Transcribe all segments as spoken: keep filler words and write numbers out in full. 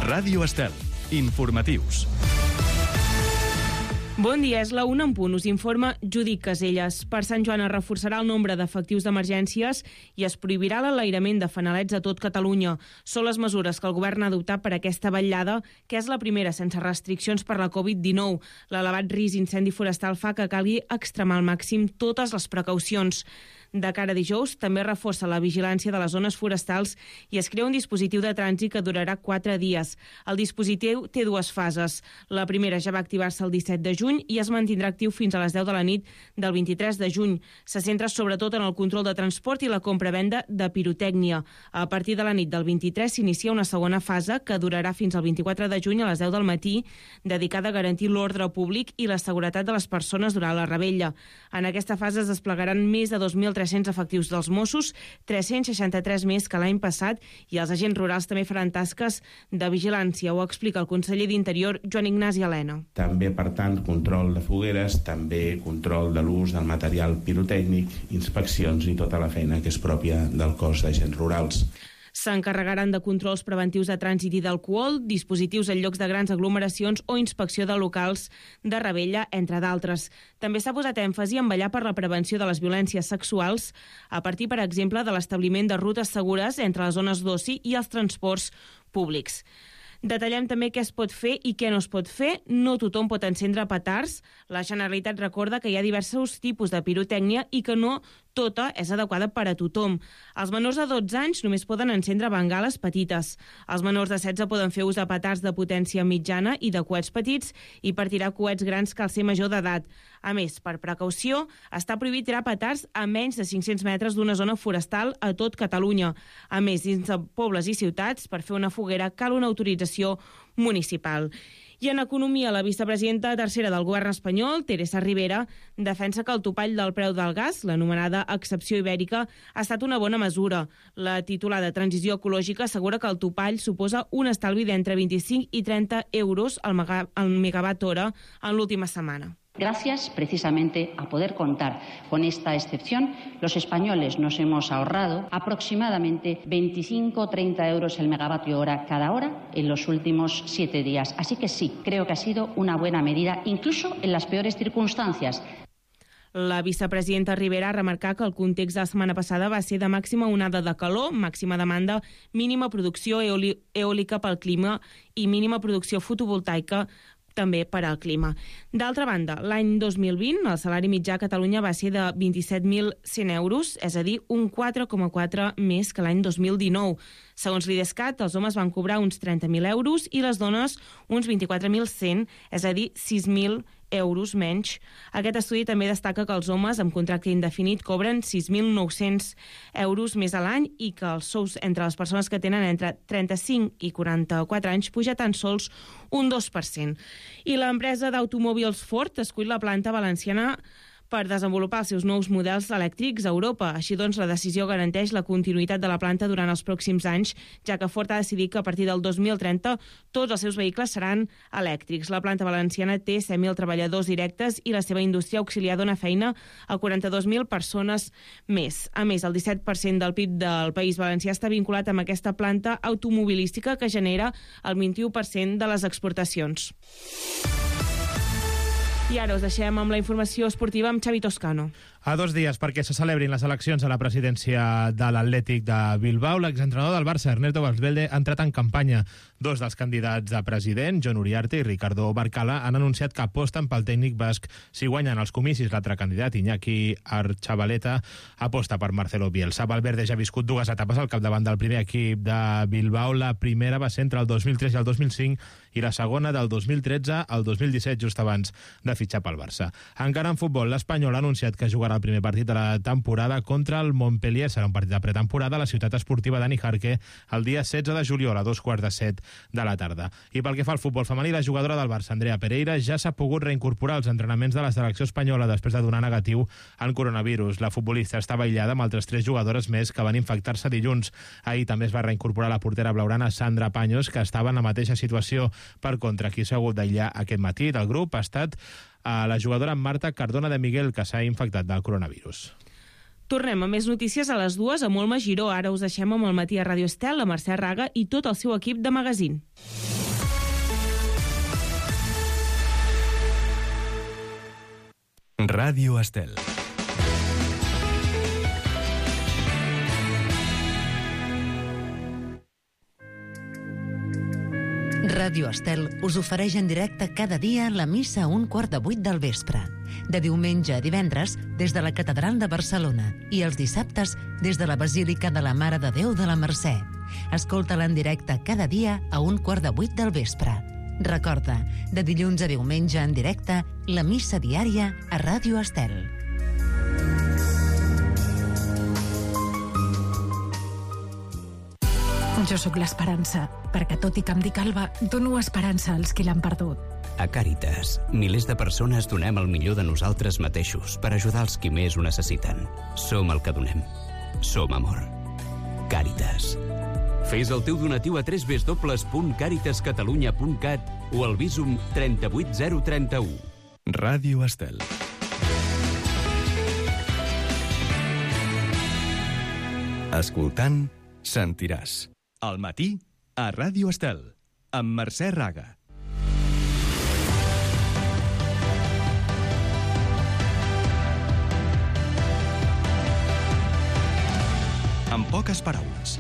Ràdio Estel. Informatius. Bon dia, és la una en punt. Us informa Judit Caselles. Per Sant Joan es reforçarà el nombre d'efectius d'emergències i es prohibirà l'enlairament de fanalets a tot Catalunya. Són les mesures que el govern ha adoptat per aquesta vetllada, que és la primera sense restriccions per la covid dinou. L'elevat risc d'incendi forestal fa que calgui extremar al màxim totes les precaucions. De cara a dijous, també reforça la vigilància de les zones forestals i es crea un dispositiu de trànsit que durarà quatre dies. El dispositiu té dues fases. La primera ja va activar-se el disset de juny i es mantindrà actiu fins a les deu de la nit del vint-i-tres de juny. Se centra sobretot en el control de transport i la compra-venda de pirotècnia. A partir de la nit del vint-i-tres s'inicia una segona fase que durarà fins al vint-i-quatre de juny a les deu del matí, dedicada a garantir l'ordre públic i la seguretat de les persones durant la revetlla. En aquesta fase es desplegaran més de dos mil tres-cents efectius dels Mossos, tres-cents seixanta-tres més que l'any passat, i els agents rurals també faran tasques de vigilància. Ho explica el conseller d'Interior, Joan Ignasi Elena. També, per tant, control de fogueres, també control de l'ús del material pirotècnic, inspeccions i tota la feina que és pròpia del cos d'agents rurals. S'encarregaran de controls preventius de trànsit i d'alcohol, dispositius en llocs de grans aglomeracions o inspecció de locals de revetlla, entre d'altres. També s'ha posat èmfasi en vetllar per la prevenció de les violències sexuals a partir, per exemple, de l'establiment de rutes segures entre les zones d'oci i els transports públics. Detallem també què es pot fer i què no es pot fer. No tothom pot encendre petards. La Generalitat recorda que hi ha diversos tipus de pirotècnia i que no tota és adequada per a tothom. Els menors de dotze anys només poden encendre bengales petites. Els menors de setze poden fer ús de petards de potència mitjana i de coets petits i per tirar coets grans cal ser major d'edat. A més, per precaució, està prohibit tirar petards a menys de cinc-cents metres d'una zona forestal a tot Catalunya. A més, dins de pobles i ciutats, per fer una foguera cal una autorització municipal. I en economia, la vicepresidenta tercera del govern espanyol, Teresa Ribera, defensa que el topall del preu del gas, l'anomenada excepció ibèrica, ha estat una bona mesura. La titular de Transició Ecològica assegura que el topall suposa un estalvi d'entre vint-i-cinc i trenta euros al megawatt hora en l'última setmana. Gracias, precisamente, a poder contar con esta excepción, los españoles nos hemos ahorrado aproximadamente veinticinco a treinta euros el megavatio hora cada hora en los últimos siete días. Así que sí, creo que ha sido una buena medida, incluso en las peores circunstancias. La vicepresidenta Ribera ha remarcat que el context de la setmana passada va ser de màxima onada de calor, màxima demanda, mínima producció eòlica pel clima i mínima producció fotovoltaica també per al clima. D'altra banda, l'any dos mil vint el salari mitjà a Catalunya va ser de vint-i-set mil cent euros, és a dir, un quatre coma quatre més que l'any dos mil dinou. Segons l'IDESCAT, els homes van cobrar uns trenta mil euros i les dones uns vint-i-quatre mil cent, és a dir, sis mil euros menys. Aquest estudi també destaca que els homes amb contracte indefinit cobren sis mil nou-cents euros més a l'any i que els sous entre les persones que tenen entre trenta-cinc i quaranta-quatre anys puja tan sols un dos per cent. I l'empresa d'automòbils Ford escull la planta valenciana per desenvolupar els seus nous models elèctrics a Europa. Així doncs, la decisió garanteix la continuïtat de la planta durant els pròxims anys, ja que Ford ha decidit que a partir del dos mil trenta tots els seus vehicles seran elèctrics. La planta valenciana té set mil treballadors directes i la seva indústria auxiliar dona feina a quaranta-dos mil persones més. A més, el disset per cent del P I B del País Valencià està vinculat amb aquesta planta automobilística que genera el vint-i-u per cent de les exportacions. I ara us deixem amb la informació esportiva amb Xavi Toscano. A dos dies perquè se celebrin les eleccions a la presidència de l'Atlètic de Bilbao, l'exentrenador del Barça, Ernesto Valverde, ha entrat en campanya. Dos dels candidats a president, Jon Uriarte i Ricardo Barcala, han anunciat que aposten pel tècnic basc. Si guanyen els comicis, l'altre candidat, Iñaki Archavaleta, aposta per Marcelo Bielsa. Valverde ja ha viscut dues etapes al capdavant del primer equip de Bilbao. La primera va ser entre el dos mil tres i el dos mil cinc i la segona del dos mil tretze al dos mil disset, just abans de fitxar pel Barça. Encara en futbol, l'Espanyol ha anunciat que jugarà el primer partit de la temporada contra el Montpellier. Serà un partit de pretemporada a la ciutat esportiva Dani Jarque el dia setze de juliol a dos quarts de set de la tarda. I pel que fa al futbol femení, la jugadora del Barça, Andrea Pereira, ja s'ha pogut reincorporar als entrenaments de la selecció espanyola després de donar negatiu en coronavirus. La futbolista estava aïllada amb altres tres jugadores més que van infectar-se dilluns. Ahir també es va reincorporar la portera blaugrana Sandra Paños, que estava en la mateixa situació. Per contra, qui s'ha hagut d'aïllar aquest matí del grup ha estat a la jugadora Marta Cardona de Miguel, que s'ha infectat del coronavirus. Tornem a més notícies a les dues amb Olma Giró. Ara us deixem amb el matí a Ràdio Estel, la Mercè Raga i tot el seu equip de magazín. Ràdio Estel. Ràdio Estel us ofereix en directe cada dia la missa a un quart de vuit del vespre. De diumenge a divendres, des de la Catedral de Barcelona, i els dissabtes, des de la Basílica de la Mare de Déu de la Mercè. Escolta-la en directe cada dia a un quart de vuit del vespre. Recorda, de dilluns a diumenge en directe, la missa diària a Ràdio Estel. Jo sóc l'Esperança, perquè tot i que em dic Alba, dono esperança als qui l'han perdut. A Càritas, milers de persones donem el millor de nosaltres mateixos per ajudar els qui més ho necessiten. Som el que donem. Som amor. Càritas. Fes el teu donatiu a w w w punt càritas catalunya punt cat o al Visum trenta-vuit zero trenta-u. Ràdio Estel. Escoltant, sentiràs. Al matí, a Ràdio Estel, amb Mercè Raga. En poques paraules.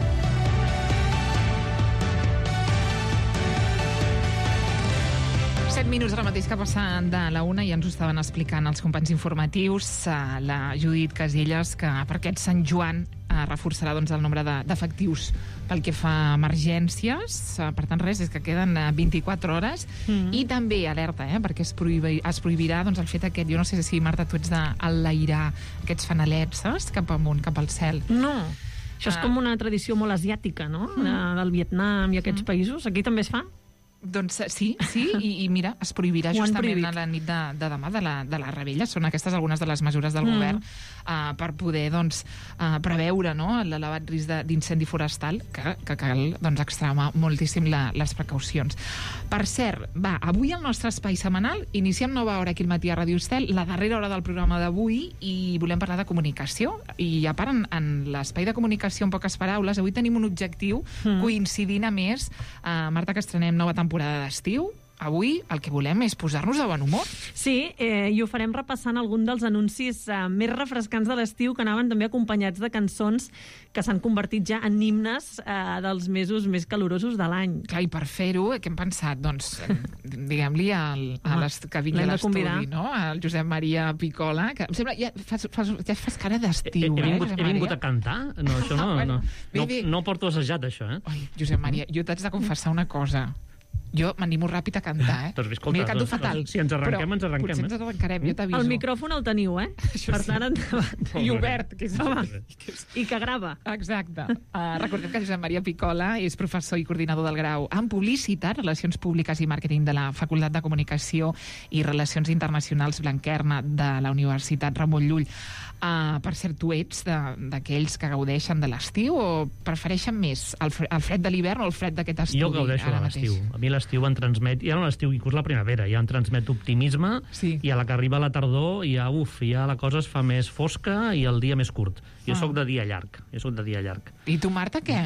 Set minuts ara mateix que passen de la una i ens ho estaven explicant els companys informatius, la Judit Casillas, que per aquest Sant Joan reforçarà doncs, el nombre d'efectius pel que fa a emergències. Per tant, res, és que queden vint-i-quatre hores. Mm-hmm. I també, alerta, eh, perquè es, prohibi, es prohibirà doncs, el fet aquest, jo no sé si, Marta, tu ets d'enlairar aquests fanalets, saps? Cap amunt, cap al cel. No, això és com una tradició molt asiàtica, no? Mm. Del Vietnam i aquests mm. països. Aquí també es fa? Doncs sí, sí, i, i mira, es prohibirà justament a la nit de, de demà de la, de la Rebella. Són aquestes algunes de les mesures del mm. govern uh, per poder doncs, uh, preveure no, l'elevat risc d'incendi forestal, que, que cal doncs, extremar moltíssim la, les precaucions. Per cert, va, avui al nostre espai setmanal iniciem nova hora aquí al matí a Ràdio Estel, la darrera hora del programa d'avui, i volem parlar de comunicació. I a part, en, en l'espai de comunicació en poques paraules, avui tenim un objectiu mm. coincidint a més, uh, Marta, que estrenem nova temporada temporada d'estiu. Avui el que volem és posar-nos de bon humor. Sí, eh, i ho farem repassant algun dels anuncis eh, més refrescants de l'estiu, que anaven també acompanyats de cançons que s'han convertit ja en himnes eh, dels mesos més calorosos de l'any. Clar, i per fer-ho, què hem pensat? Doncs, diguem-li al, a les, que vingui a l'estudi, no? El Josep Maria Picola, que em sembla, ja fas, fas, ja fas cara d'estiu, he, he, eh, vingut, Josep he vingut Maria? a cantar? No, això no, bueno, no, no, bé, bé. no porto assajat, això, eh? Ai, Josep Maria, jo t'haig de confessar una cosa. Jo m'animo ràpid a cantar, eh? Doncs, escolta, Mira, canto doncs, fatal. Si ens arrenquem, però ens arrenquem. Potser ens arrencarem, jo t'aviso. El micròfon el teniu, eh? Això per sí. tant, endavant. I obert, que és... Home, i que grava. Exacte. Uh, recordem que Josep Maria Picola és professor i coordinador del grau en Publicitat, Relacions Públiques i Màrqueting de la Facultat de Comunicació i Relacions Internacionals Blanquerna de la Universitat Ramon Llull. Uh, per cert, tu ets d'aquells que gaudeixen de l'estiu o prefereixen més el, fre el fred de l'hivern o el fred d'aquest estudi? Jo gaudeixo de l'estiu. A mi l'estiu em transmet, ja no l'estiu, inclús la primavera, ja em transmet optimisme, sí. I a la que arriba la tardor ja, uf, ja la cosa es fa més fosca i el dia més curt. Jo ah. sóc de dia llarg, jo sóc de dia llarg. I tu, Marta, què?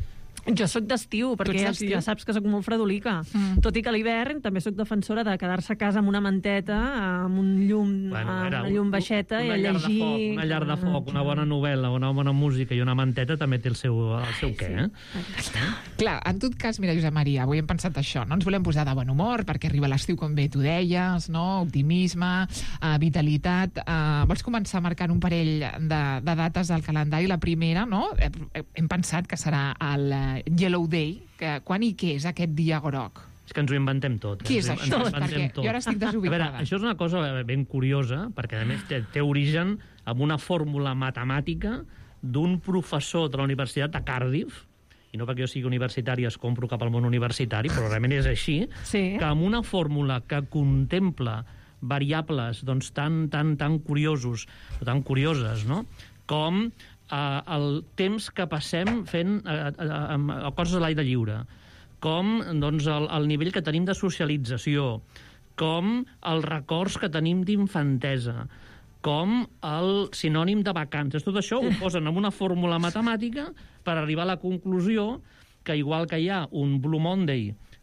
Jo sóc d'estiu, perquè ja, ja saps que sóc molt fredolica. Mm. Tot i que a l'hivern també sóc defensora de quedar-se a casa amb una manteta, amb un llum, bueno, amb era, una llum baixeta una i a llegir... Foc, una llar de foc, una bona novel·la, una bona música i una manteta també té el seu, el seu què, eh? eh? Clar, en tot cas, mira, Josep Maria, avui hem pensat això, no ens volem posar de bon humor, perquè arriba l'estiu, com bé tu deies, no? Optimisme, uh, vitalitat... Uh, vols començar marcant un parell de, de dates al calendari? La primera, no? Hem pensat que serà el Yellow Day, que quan i què és aquest dia groc? És que ens ho inventem tot. Què és això? Perquè tot. jo ara estic desubicada. A veure, això és una cosa ben curiosa, perquè a més té, té origen amb una fórmula matemàtica d'un professor de la Universitat de Cardiff, i no perquè jo sigui universitari es compro cap al món universitari, però realment és així, sí. Que amb una fórmula que contempla variables doncs, tan, tan, tan curiosos, o tan curioses, no? Com Uh, el temps que passem fent uh, uh, uh, coses a l'aire lliure, com doncs, el, el nivell que tenim de socialització, com els records que tenim d'infantesa, com el sinònim de vacances. Tot això ho posen en una fórmula matemàtica per arribar a la conclusió que igual que hi ha un Blue Monday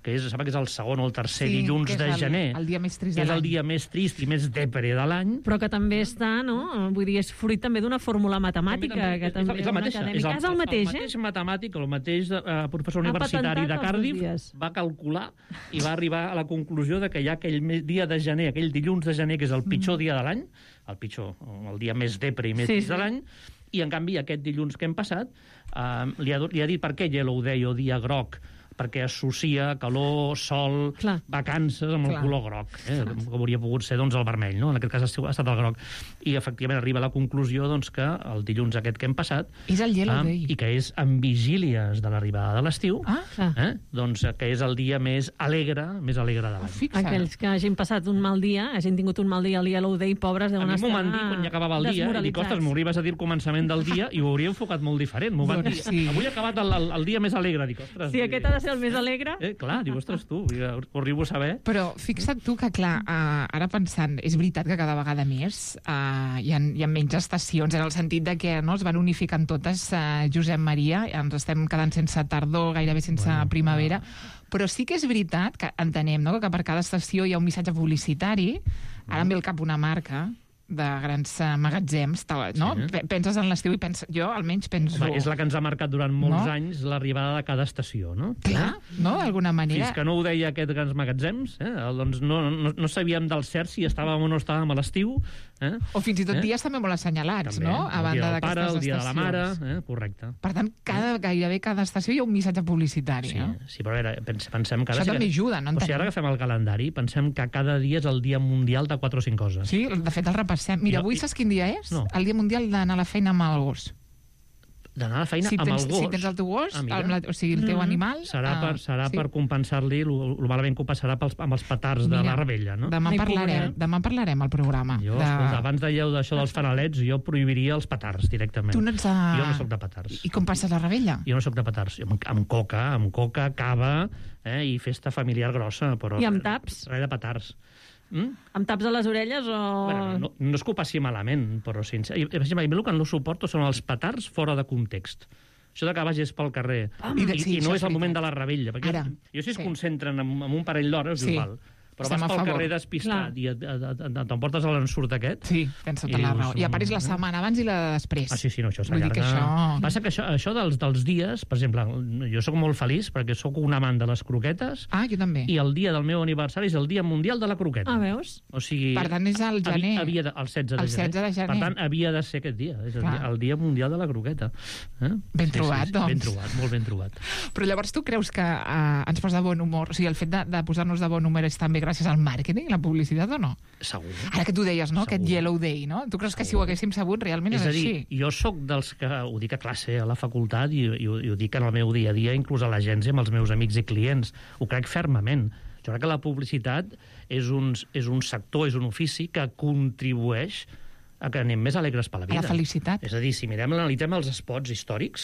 que és, sembla que és el segon o el tercer sí, dilluns de el, gener. El dia més trist que de és el l'any. dia més trist i més depre de l'any. Però que també està, no? Vull dir, és fruit també d'una fórmula matemàtica, també, que també és, és, el mateix, és, el, és el mateix, el eh? mateix matemàtic, el mateix eh, professor Ha universitari de patentat els Cardiff dos dies. va calcular i va arribar a la conclusió de que hi ha aquell me- dia de gener, aquell dilluns de gener, que és el pitjor dia de l'any, el pitjor, el dia més depre i més Sí, trist sí. de l'any, i en canvi aquest dilluns que hem passat eh, li, ha, li ha dit per què Yellow Day o dia groc, perquè associa calor, sol, Clar. vacances amb Clar. el color groc, eh? com hauria pogut ser doncs, el vermell, no? En aquest cas ha estat el groc. I efectivament arriba a la conclusió doncs, que el dilluns aquest que hem passat És el Yellow eh, Day. i que és en vigílies de l'arribada de l'estiu, Ah, eh? doncs que és el dia més alegre, més alegre de l'any. fixa't. Aquells que hagin passat un mal dia, hagin tingut un mal dia al Yellow Day, pobres, A deuen mi m'ho estar van dir quan ja acabava el dia, i dic, ostres, m'ho arribes a dir al començament del dia i ho hauria enfocat molt diferent. M'ho van dir, Doncs sí. avui ha acabat el, el, el dia més alegre. Dic, ostres, Si aquest ha de ser el més alegre... Eh, clar, diu, ostres, tu, ho arribo a saber. Però fixa't tu que, clar, uh, ara pensant, és veritat que cada vegada més uh, hi, ha, hi ha menys estacions, en el sentit de que no, es van unificant totes, uh, Josep Maria, ens estem quedant sense tardor, gairebé sense Bueno, bueno, primavera, però sí que és veritat que entenem no, que per cada estació hi ha un missatge publicitari, ara em ve al cap una marca de grans uh, magatzems, tal, no? Sí. Pe- Penses en l'estiu i penso, jo almenys penso... Home, és la que ens ha marcat durant molts No? anys l'arribada de cada estació, no? Clar, no? D'alguna manera... Fins que no ho deia aquest grans magatzems, eh? doncs no, no, no sabíem del cert si estàvem o no estàvem a l'estiu. Eh? O fins i tot Eh? dies també molt assenyalats, També, no? A el dia banda del pare, d'aquestes el dia de la mare, estacions. eh? Correcte. Per tant, cada, gairebé cada estació hi ha un missatge publicitari, Sí, no? sí, però a veure, pens- pensem que... ara Això sí també que... ajuda, no O sigui, entenem. ara agafem el calendari, pensem que cada dia és el dia mundial de quatre o cinc coses. Sí, de fet el repassem. Mira, Jo- avui saps quin dia és? No. El dia mundial d'anar a la feina amb el gos. D'anar a la feina Si amb tens, el gos. si tens el teu gos, Ah, mira. amb la, o sigui, el teu Mm. animal... Serà, per, ah, serà sí. per compensar-li el malament que ho passarà pels, amb els petards de Mira, la rebella, no? Demà Ai, en parlarem, pobret. demà en parlarem al programa. Jo, de... escolta, abans dèieu d'això dels fanalets, jo prohibiria els petards directament. Tu no ets de... Jo no sóc de petards. I com passes la rebella? Jo no sóc de petards. Jo, amb, amb coca, amb coca, cava eh, i festa familiar grossa. Però I amb taps? Res de petards. Mm? Amb taps a les orelles o... Bueno, no, no és que ho passi malament, però sincer... I, per exemple, a mi el que no suporto són els petards fora de context. Això de que vagis pel carrer I i, de- sí, i no això és és el moment de veritat. la rebella. Perquè Ara, jo, jo si es sí. concentren en, en un parell d'hores, Sí. sí. val. Però Estem a vas pel favor. carrer despistat Clar. i et- et- et- t'emportes a l'ensurt aquest. Sí, tens tota I la dius, raó. I apareix la mm, setmana abans i la de després. Ah, sí, sí, no, això Vull dir que s'allarga. això... Passa que això, això dels, dels dies, per exemple, jo sóc molt feliç perquè sóc un amant de les croquetes Ah, jo també. i el dia del meu aniversari és el dia mundial de la croqueta. Ah, veus? O sigui... Per tant, és al gener. Havia, havia de, el setze de El gener. setze de gener. Per tant, havia de ser aquest dia. És el, Clar. dia, el dia mundial de la croqueta. Eh? Ben trobat, doncs. Ben trobat, molt ben trobat. Però llavors tu creus que uh, ens posa de bon humor, o sigui, el fet de, de posar-nos de bon humor és també gràcies al màrqueting, la publicitat o no? Segur. Ara que tu deies, no?, Segur. aquest Yellow Day, no? Tu creus que si ho haguéssim sabut realment és, És a dir, així? jo sóc dels que ho dic a classe, a la facultat, i, i, ho- i ho dic en el meu dia a dia, inclús a l'agència, amb els meus amics i clients. Ho crec fermament. Jo crec que la publicitat és un, és un sector, és un ofici que contribueix a que anem més alegres per la A vida. la felicitat. És a dir, si mirem, analitzem els spots històrics,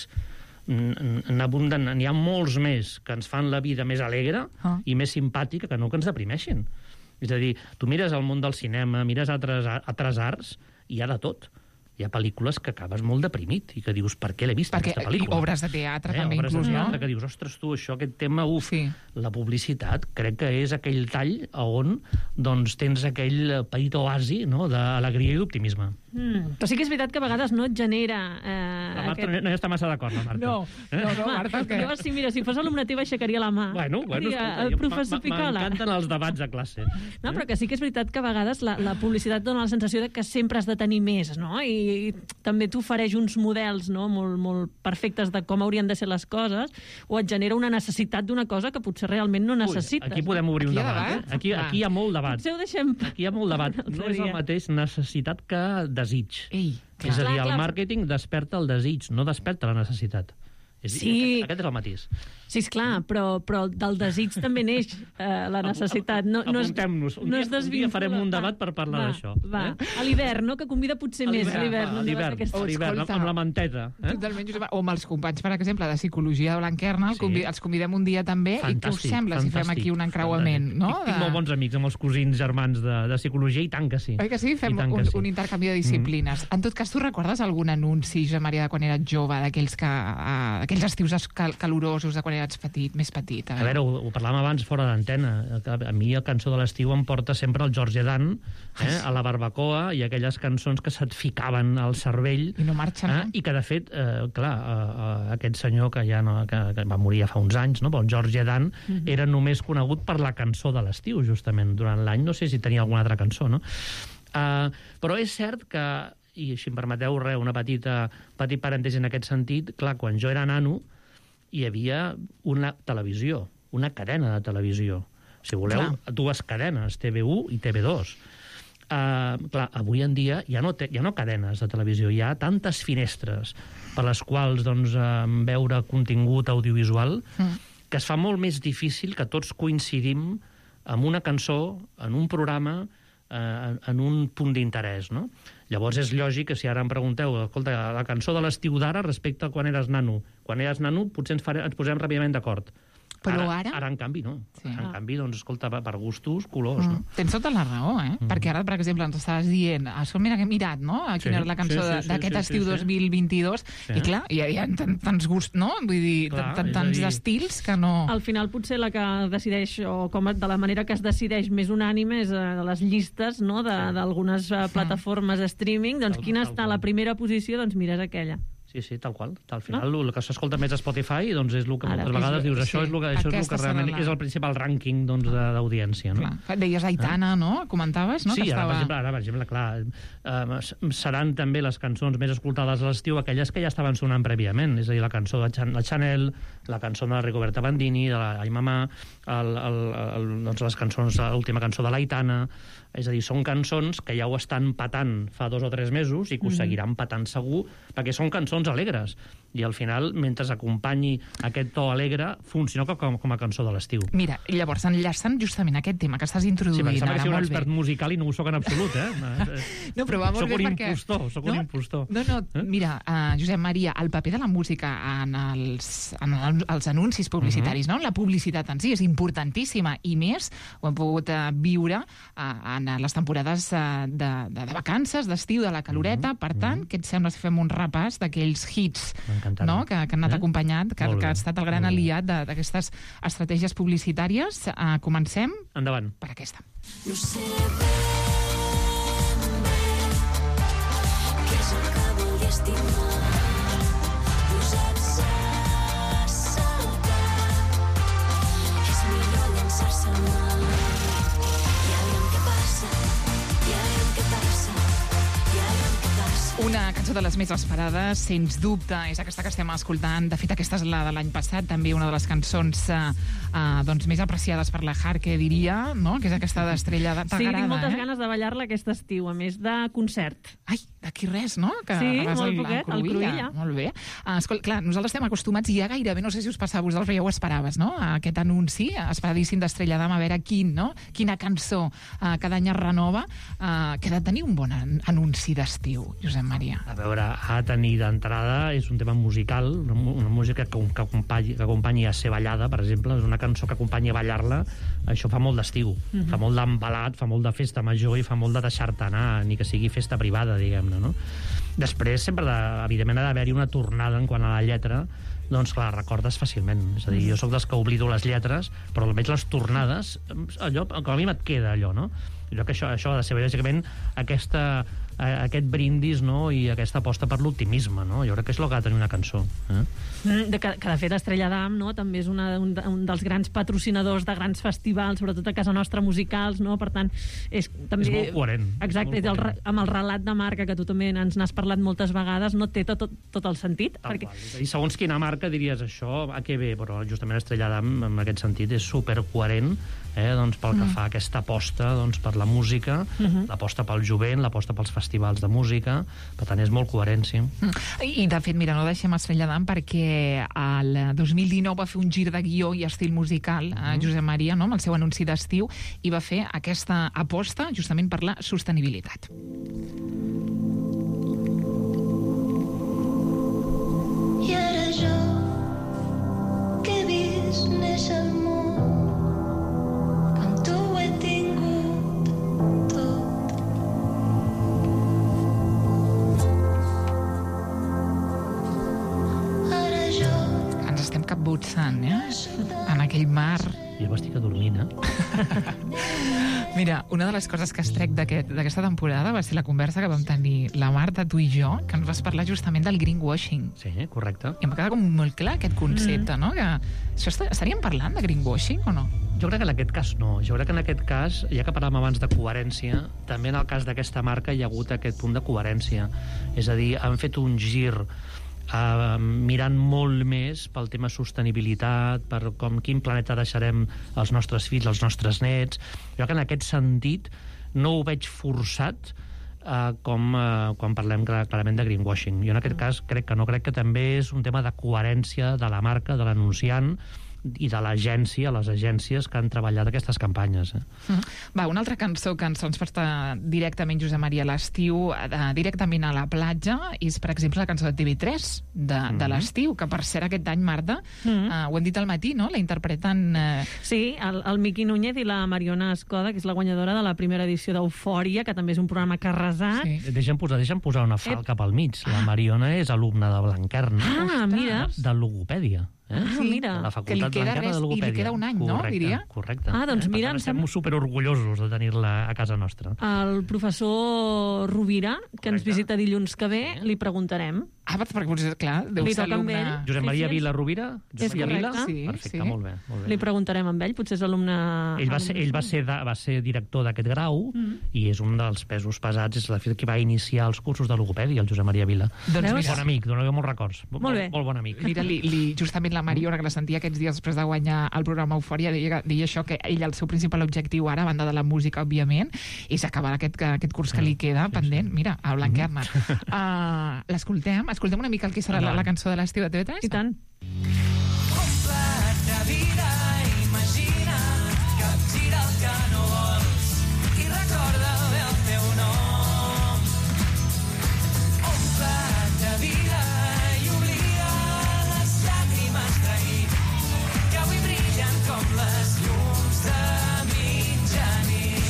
n'abunden, n'hi ha molts més que ens fan la vida més alegre Ah. i més simpàtica que no que ens deprimeixin. És a dir, tu mires el món del cinema, mires altres, altres arts, i hi ha de tot. Hi ha pel·lícules que acabes molt deprimit i que dius, per què l'he vist, Perquè aquesta i pel·lícula? obres de teatre Eh, també obres inclús, de no? teatre que dius, ostres, tu, això, aquest tema, uf, Sí. la publicitat crec que és aquell tall on doncs, tens aquell petit oasi, no?, d'alegria i d'optimisme. Mm. Però sí que és veritat que a vegades no et genera... Eh, La Marta aquest... no, no hi està massa d'acord, la Marta. No, no, no, Home, Marta, que... jo, sí, mira, si fos alumne teva aixecaria la mà. Bueno, bueno, Diria, escolta, el jo- professor m- m- Picola. M'encanten els debats a classe. No, però que sí que és veritat que a vegades la, la publicitat dona la sensació de que sempre has de tenir més, no? I, i també t'ofereix uns models, no?, molt, molt perfectes de com haurien de ser les coses, o et genera una necessitat d'una cosa que potser realment no necessites. Ui, aquí podem obrir un Aquí hi ha debat. debat? Eh? Aquí, Va. aquí hi ha molt debat. Potser ho deixem... Aquí hi ha molt debat. Un altre No és el dia. mateix necessitat que desig. Ei, És a Clar, dir, el clar. màrqueting desperta el desig, no desperta la necessitat. És a dir, Sí. Aquest, aquest és el matís. Sí, esclar, però, però del desig també neix eh, la necessitat. No, no es, Apuntem-nos. Un, no dia, es un dia desvincula. farem un Va, debat per parlar va, d'això. Va, Eh? a l'hivern, no?, que convida potser més a l'hivern. va, un a debat l'hivern, d'aquest- a l'hivern, Escolta. amb la manteta. Eh? Totalment, Josep. O amb els companys, per exemple, de Psicologia de Blanquerna, Sí. sí. els convidem un dia també, Fantàstic, i què us sembla si fem fantàstic, aquí un encreuament, fantàstic. no? Tinc, tinc molt bons amics amb els cosins germans de, de psicologia, i tant que sí. Oi que sí? Fem I tant que un, sí. un intercanvi de disciplines. Mm. En tot cas, tu recordes algun anunci, Josep Maria, de quan eres jove, d'aquells que, uh, aquells aquells estius cal calorosos de quan eres petit, més petit. A veure, ho, ho parlàvem abans fora d'antena. A mi la cançó de l'estiu em porta sempre el George Dan, eh, a la barbacoa, i aquelles cançons que se't ficaven al cervell. I no marxen, eh, no? I que, de fet, eh, clar, eh, aquest senyor que ja no, que, que va morir fa uns anys, no? El George Dan, mm-hmm. era només conegut per la cançó de l'estiu, justament, durant l'any. No sé si tenia alguna altra cançó, no? Uh, però és cert que, i si em permeteu res, una petita petit parèntesi en aquest sentit, clar, quan jo era nano hi havia una televisió, una cadena de televisió. Si voleu, clar. Dues cadenes, T V u i T V dos. Uh, clar, avui en dia ja no, té, ja no cadenes de televisió, hi ha tantes finestres per les quals doncs, uh, veure contingut audiovisual mm. que es fa molt més difícil que tots coincidim en una cançó, en un programa, eh, en un punt d'interès, no? Llavors és lògic que si ara em pregunteu, escolta, la cançó de l'estiu d'ara respecte a quan eres nano. Quan eres nano potser ens, farem, ens posem ràpidament d'acord. Però ara... Ara, en canvi, no. Sí. En canvi, doncs, escolta, per gustos, colors, mm. no? Tens tota la raó, eh? Mm. Perquè ara, per exemple, ens estaves dient, això mira que he mirat, no? Quina sí, era la cançó sí, sí, d'aquest sí, estiu sí, sí. dos mil vint-i-dos, sí. I clar, hi ha, hi ha tants gusts, no? Vull dir, clar, tants dir... estils que no... Al final, potser la que decideix, o com de la manera que es decideix més unànime, és a les llistes, no?, d'algunes sí. plataformes de streaming, doncs tal, quina tal, està tal. La primera posició, doncs mira, és aquella. Sí, sí, tal qual. Al final, no? El que s'escolta més a Spotify doncs és el que ara, moltes vegades és, dius, sí, això és el que, això és, el que realment la... és el principal rànquing doncs, d'audiència. No? Deies Aitana, eh? No? Comentaves, no? Sí, que ara, estava... per exemple, ara, per exemple, clar, eh, seran també les cançons més escoltades a l'estiu aquelles que ja estaven sonant prèviament, és a dir, la cançó de Chan la Chanel, la cançó de la Rigoberta Bandini, de la Ai Mamà, el, el, el, doncs les cançons, l'última cançó de l'Aitana, és a dir, són cançons que ja ho estan patant fa dos o tres mesos i que ho seguiran patant segur, perquè són cançons alegres. I al final, mentre acompanyi aquest to alegre, funciona com, com a cançó de l'estiu. Mira, llavors, enllaçant justament aquest tema que estàs introduint... Sí, ara, que soc un molt expert bé. musical i no ho soc en absolut, eh? No, però va molt soc bé un perquè... impostor, soc no, un impostor. No, no, eh? Mira, uh, Josep Maria, el paper de la música en els, en els anuncis publicitaris, uh -huh. no? La publicitat en si és importantíssima i més ho hem pogut uh, viure uh, en les temporades uh, de, de, de vacances, d'estiu, de la caloreta. Uh -huh. Per tant, uh -huh. què et sembla si fem un repàs d'aquells hits, no?, que, que han anat eh? acompanyat, que, que ha estat el gran aliat d'aquestes estratègies publicitàries. Uh, comencem? Endavant. Per aquesta. No sé ben bé què és el que vull estimar. Posar-se a saltar és millor llançar-se al mar. I aviam què passa, i aviam què passa, i aviam què passa. Una cançó de les més esperades, sens dubte, és aquesta que estem escoltant. De fet, aquesta és la de l'any passat, també una de les cançons uh, uh, doncs, més apreciades per la Harke, diria, no? Que és aquesta d'Estrella. Sí, tinc moltes eh? ganes de ballar-la aquest estiu, a més de concert. Ai, d'aquí res, no? Que sí, vas molt al, poquet, al Cruïlla. Molt bé. Uh, escolta, clar, nosaltres estem acostumats i ja gairebé, no sé si us passava a vosaltres, però ja ho esperaves, no? Aquest anunci esperadíssim d'Estrella Damm, a veure quin, no? Quina cançó uh, cada any es renova, uh, que ha de tenir un bon anunci d'estiu, Josep Maria. A veure, ha de tenir d'entrada, és un tema musical, una, una música que, que, acompanyi, que acompanyi a ser ballada, per exemple, és una cançó que acompanyi a ballar-la, això fa molt d'estiu, mm -hmm. fa molt d'embalat, fa molt de festa major i fa molt de deixar-te anar, ni que sigui festa privada, diguem-ne, no? Després, sempre, de, evidentment, ha d'haver-hi una tornada en quant a la lletra, doncs, clar, recordes fàcilment. És a dir, jo sóc dels que oblido les lletres, però almenys les tornades, allò, com a mi et queda allò, no? Jo crec que això, això ha de ser, bàsicament, aquesta, aquest brindis, no?, i aquesta aposta per l'optimisme, no? Jo crec que és el que ha de tenir una cançó. Eh? De que, que, de fet, Estrella Damm, no?, també és una, un, un dels grans patrocinadors de grans festivals, sobretot a casa nostra musicals, no?, per tant, és també... És molt coherent. Exacte, molt coherent. El, amb el relat de marca, que tu també ens n'has parlat moltes vegades, no té tot, tot, tot el sentit. Tal perquè... qual. I segons quina marca diries això, a què ve? Però justament Estrella Damm, en aquest sentit, és supercoherent, eh, doncs, pel que mm. fa aquesta aposta doncs, per la música, mm-hmm. l'aposta pel jovent, l'aposta pels festivals de música, per tant és molt coherent, sí. Mm. I de fet, mira, no deixem Estrella Damm perquè el dos mil dinou va fer un gir de guió i estil musical, mm. eh, Josep Maria, no?, amb el seu anunci d'estiu, i va fer aquesta aposta justament per la sostenibilitat. I ara jo que he vist néixer el món, amb tu ho he tingut tot. Ara jo capbussant, eh? En aquell mar. Jo m'estic adormint, eh? Mira, una de les coses que es trec d'aquest- d'aquesta temporada va ser la conversa que vam tenir la Marta, tu i jo, que ens vas parlar justament del greenwashing. Sí, correcte. I em va quedar com molt clar aquest concepte, mm. no? Que això est- estaríem parlant de greenwashing o no? Jo crec que en aquest cas no. Jo crec que en aquest cas, ja que parlàvem abans de coherència, també en el cas d'aquesta marca hi ha hagut aquest punt de coherència. És a dir, han fet un gir uh, mirant molt més pel tema sostenibilitat, per com quin planeta deixarem als nostres fills, als nostres nets. Jo crec que en aquest sentit no ho veig forçat uh, com uh, quan parlem clar- clarament de greenwashing. Jo en aquest cas crec que no, crec que també és un tema de coherència de la marca, de l'anunciant, i de l'agència, les agències que han treballat aquestes campanyes. Eh? Mm. Va, una altra cançó que ens ens porta directament Josep Maria a l'estiu, eh, directament a la platja, és, per exemple, la cançó de T V tres de, mm. de l'estiu, que per cert aquest any, Marta, mm. eh, ho hem dit al matí, no? La interpreten... Eh... Sí, el, el Miqui Núñez i la Mariona Escoda, que és la guanyadora de la primera edició d'Eufòria, que també és un programa carrasat. Sí. Deixa'm posar, deixa'm posar una falca pel mig. La Mariona és alumna de Blanquerna, Ah, mira. de logopèdia. Eh? Ah, mira. De la Que li Facultat queda Blanquerna res- de i li Logopèdia. queda un any, no, Correcte, diria? Correcte. Ah, doncs eh? mira, Per tant, em estem sembla- superorgullosos de tenir-la a casa nostra. El professor Rovira, que ens visita dilluns que ve, li preguntarem. Ah, perquè potser, clar, deu Li ser toca amb alumne... ell. Josep Maria Sí, sí, Vila Rovira? És Josep Maria Vila? correcte. Sí, Perfecte, sí. molt bé. Molt bé. Li preguntarem amb ell, potser és alumne... Ell va ser, ell va ser, de, va ser director d'aquest grau Mm. i és un dels pesos pesats, és la fi que va iniciar els cursos de logopèdia, el Josep Maria Vila. Doncs Veus? mira, Bon amic, dono molts records. Molt bé. Molt bon amic. Mira, li, li, justament la Mariona, que la sentia aquests dies després de guanyar el programa Eufòria, deia, deia això, que ell, el seu principal objectiu ara, a banda de la música, òbviament, és acabar aquest, aquest curs que li queda pendent. Mira, a Blanquerna. Uh, L'escoltem? Escoltem una mica el que serà la, la cançó de l'estiu de T V tres? I tant. de vida, imagina, capgira el que no vols i recorda bé el teu nom. Ompla't de vida i oblida les llàgrimes d'ahir, que avui brillen com les llums de mitjanit.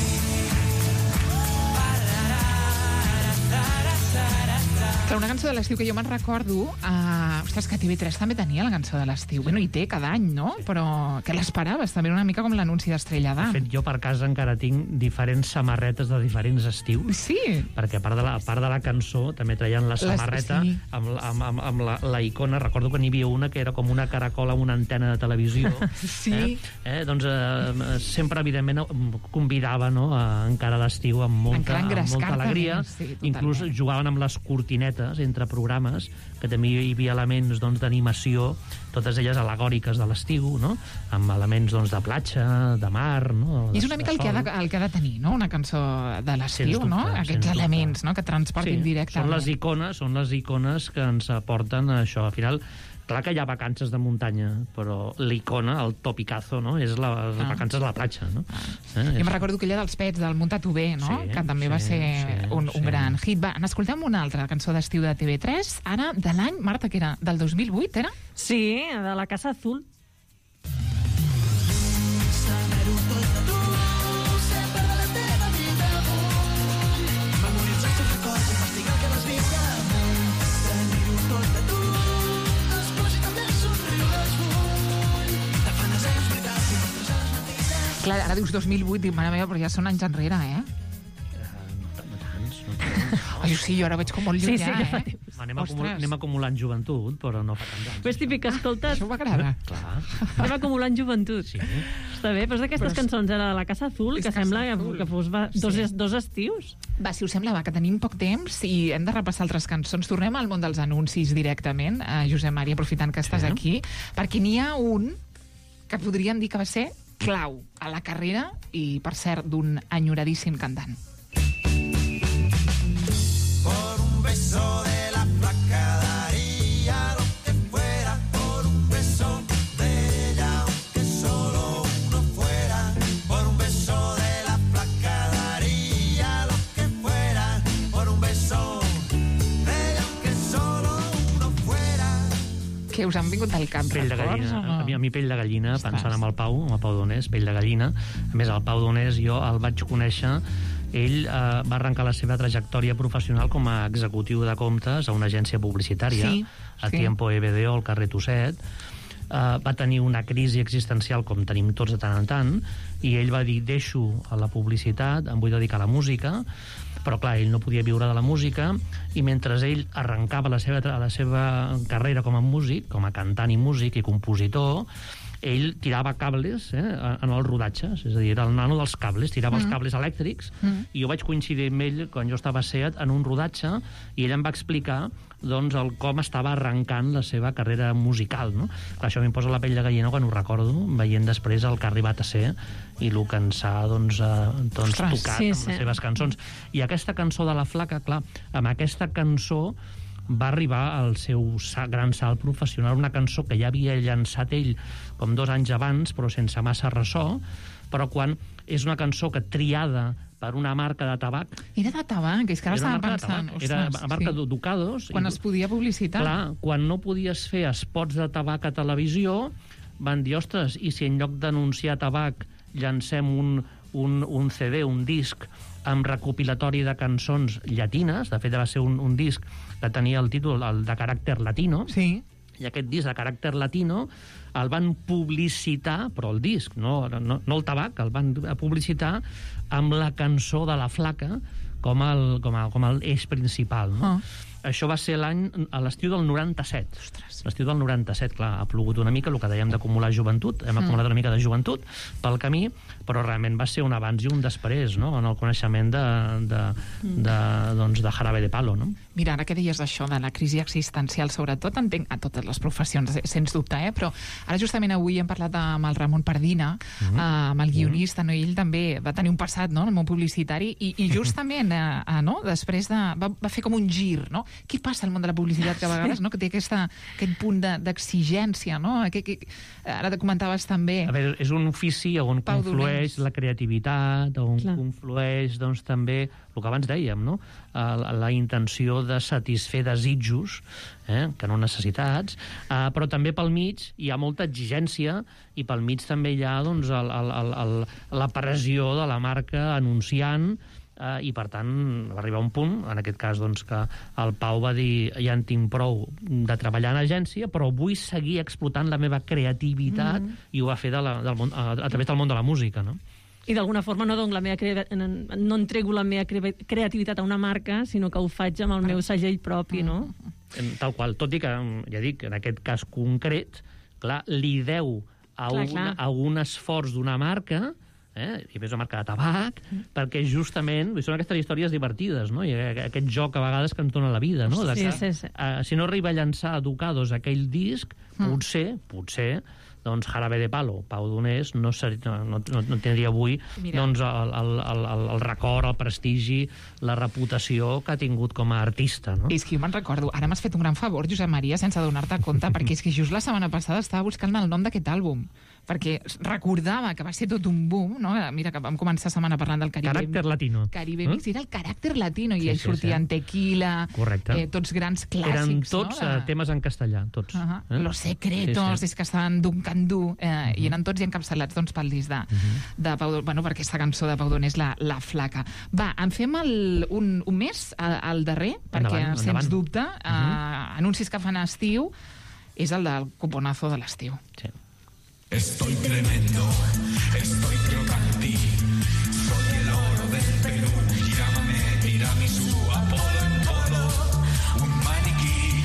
Clar, una cançó de l'estiu que jo me'n recordo, uh, ostres, que T V tres també tenia la cançó de l'estiu. Bueno, i té cada any, no? Però que l'esperaves, també una mica com l'anunci d'Estrella De d'Am. fet, jo per casa encara tinc diferents samarretes de diferents estius. Sí. Perquè a part de la, a part de la cançó també traien la Les- samarreta sí. amb, amb, amb, amb la, la icona. Recordo que n'hi havia una que era com una caracola amb una antena de televisió. Sí. Eh? Eh? Doncs eh, sempre, evidentment, convidava, no, a encara l'estiu amb molta, Encara amb engrescar molta alegria. també, sí, totalment. Inclús jugaven amb les cortinetes entre programes, que també hi havia elements doncs, d'animació, totes elles al·legòriques de l'estiu, no? Amb elements doncs, de platja, de mar... No? I és una mica el que, ha de, el que ha de tenir, no?, una cançó de l'estiu, Sens no? dubte, Aquests sens elements, dubte. no?, que transportin Sí, directament. són les icones, són les icones que ens aporten això. Al final, clar que hi ha vacances de muntanya, però l'icona, el topicazo, no? És la, les Ah. vacances a la platja, no? Eh? Jo És- me'n recordo aquella dels pets, del Munta't-ho bé, no?, Sí, que també va sí, ser sí, un, sí. un gran hit. Va, n'escoltem una altra cançó d'estiu de T V tres, ara de l'any, Marta, que era del dos mil vuit, era? Sí, de la Casa Azul. Clar, ara dius dos mil vuit, dic, mare meva, però ja són anys enrere, eh? Tants, no tants. Ai, sí, jo ara veig com molt Sí, llunyà, sí, que fa eh? Va, Anem, acumul Ostres. anem acumulant joventut, però no fa tants anys. Però és típic que escoltes... Això m'agrada. Clar. Anem acumulant joventut. Sí. Està bé, però és d'aquestes Però és- cançons era de la Casa Azul, És que Casa sembla que, Azul. que fos va, dos, Sí. dos estius. Va, si us sembla, va, que tenim poc temps i hem de repassar altres cançons. Tornem al món dels anuncis directament, a Josep Maria, aprofitant que estàs Sí. aquí, perquè n'hi ha un que podríem dir que va ser clau a la carrera i, per cert, d'un enyoradíssim cantant. Por un beso de la flaca daría lo que fuera, por un beso de ella, aunque solo uno fuera, por un beso de la flaca daría lo que fuera, por un beso de ella, aunque solo uno fuera. Que us han vingut del cap, Pell de records, gallina. o no? A mi, a mi pell de gallina, Ostres. pensant en el Pau, amb el Pau Donés, pell de gallina. A més, el Pau Donés jo el vaig conèixer. Ell eh, va arrencar la seva trajectòria professional com a executiu de comptes a una agència publicitària, Sí, a sí. Tiempo E B D O, al carrer Tosset. uh, va tenir una crisi existencial com tenim tots de tant en tant, i ell va dir, deixo a la publicitat, em vull dedicar a la música, però clar, ell no podia viure de la música, i mentre ell arrencava la seva, la seva carrera com a músic, com a cantant i músic i compositor, ell tirava cables eh, en els rodatges, és a dir, era el nano dels cables, tirava mm. els cables elèctrics, mm. i jo vaig coincidir amb ell quan jo estava a SEAT en un rodatge, i ell em va explicar doncs, el com estava arrencant la seva carrera musical, no? Clar, això m'imposa la pell de gallina quan ho recordo, veient després el que ha arribat a ser i el que ens ha doncs, eh, doncs, Ostres, tocat sí, amb sí. les seves cançons. I aquesta cançó de la Flaca, clar, amb aquesta cançó va arribar al seu gran salt professional, una cançó que ja havia llançat ell com dos anys abans, però sense massa ressò, però quan és una cançó que triada per una marca de tabac... Era de tabac, és que ara Era una estava marca de pensant... tabac, era ostres, la marca sí. Ducados. Quan i, es podia publicitar. Clar, quan no podies fer espots de tabac a televisió, van dir, ostres, i si en lloc d'anunciar tabac llancem un, un, un C D, un disc, amb recopilatori de cançons llatines, de fet va ser un, un disc que tenia el títol el de caràcter latino, sí. i aquest disc de caràcter latino el van publicitar, però el disc, no, no, no el tabac, el van publicitar amb la cançó de la Flaca com el, com a, com el eix principal, no? Oh. Això va ser l'any a l'estiu del noranta-set. Ostres. L'estiu del noranta-set, clar, ha plogut una mica, el que dèiem d'acumular joventut, hem mm. acumulat una mica de joventut pel camí, però realment va ser un abans i un després, no?, en el coneixement de, de, mm. de, doncs, de Jarabe de Palo, no? Mira, ara que deies d'això, de la crisi existencial, sobretot, entenc a totes les professions, sens dubte, eh? Però ara justament avui hem parlat amb el Ramon Pardina, mm. eh, amb el guionista, no? I ell també va tenir un passat, no?, en el món publicitari, i, i justament, eh, eh, no?, després de... Va, va fer com un gir, no? Què passa al món de la publicitat, que a vegades, no?, que té aquesta, aquest punt d'exigència, no? Que, que, ara te comentaves també... A veure, és un ofici on Pau conflueix Donés. la creativitat, on Clar. conflueix, doncs, també, el que abans dèiem, no?, la, la intenció de satisfer desitjos, eh, que no necessitats, eh, però també pel mig hi ha molta exigència, i pel mig també hi ha, doncs, el, el, el, el, la pressió de la marca anunciant, Uh, i per tant va arribar un punt, en aquest cas doncs, que el Pau va dir, ja en tinc prou de treballar en agència, però vull seguir explotant la meva creativitat, mm. i ho va fer de la, del món, a, a través del món de la música, no? I d'alguna forma no, la meva cre... no entrego la meva cre... creativitat a una marca, sinó que ho faig amb el meu segell propi, no? Tal qual, tot i que, ja dic, en aquest cas concret, clar, li deu a, Clar, un, clar. a un esforç d'una marca, eh? I més una marca de tabac, mm. perquè justament són aquestes històries divertides, no? I aquest joc a vegades que ens dona la vida, no? De Sí, que, sí, sí. Uh, si no arriba a llançar Ducados aquell disc, mm. potser, potser, doncs Jarabe de Palo, Pau Donés, no, seria, no, no, no tindria avui doncs, el, el, el, el record, el prestigi, la reputació que ha tingut com a artista, no? És que jo me'n recordo, ara m'has fet un gran favor, Josep Maria, sense donar-te compte, perquè és que just la setmana passada estava buscant el nom d'aquest àlbum, perquè recordava que va ser tot un boom, no? Mira, que vam començar la setmana parlant del Caribe... Caràcter latino. Caribe Eh? Mix, era el caràcter latino, i Sí, ell sí, sortia sí. en Tequila, Correcte. eh, tots grans clàssics, Eren tots no? uh, temes en castellà, tots. Uh -huh. eh? Los Secretos, Sí, sí. és que estaven d'un candú, eh, uh -huh. i eren tots encapçalats doncs, pel disc de, uh -huh. de Pau Donés, bueno, per aquesta cançó de Pau Donés, la, la Flaca. Va, en fem el, un, un mes, al, al darrer, perquè, Endavant, sens endavant. dubte, eh, uh -huh. anuncis que fan a estiu, és el del cuponazo de l'estiu. Sí. Estoy tremendo, estoy crocanti, soy el oro del Perú, llámame tiramisú, apodo en todo, un maniquí,